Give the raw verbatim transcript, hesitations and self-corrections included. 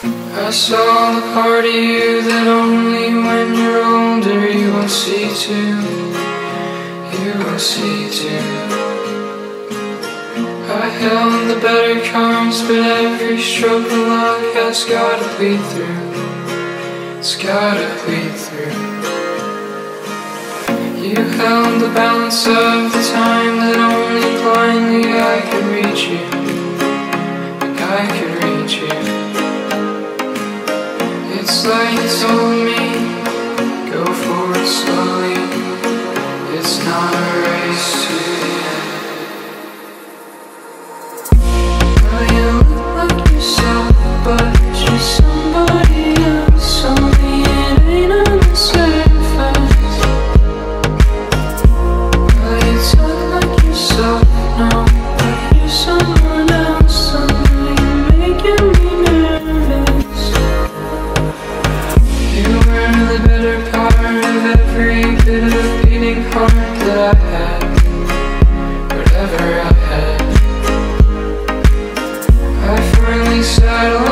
I saw the part of you that only when you're older you will see too. You will see too. I held the better cards, but every stroke of luck has gotta bleed through. It's gotta bleed through. You held the balance of the time that only blindly I could reach you. Like I could reach you. It's like you told me, go forward slowly. It's not a race to the end. Well, you look like yourself, but you're somebody else. Only it ain't on the surface. Well, you talk like yourself, no, but you're someone else. Only you're making me nervous. You were the better part of every bit of beating heart that I had, whatever I had. I finally settled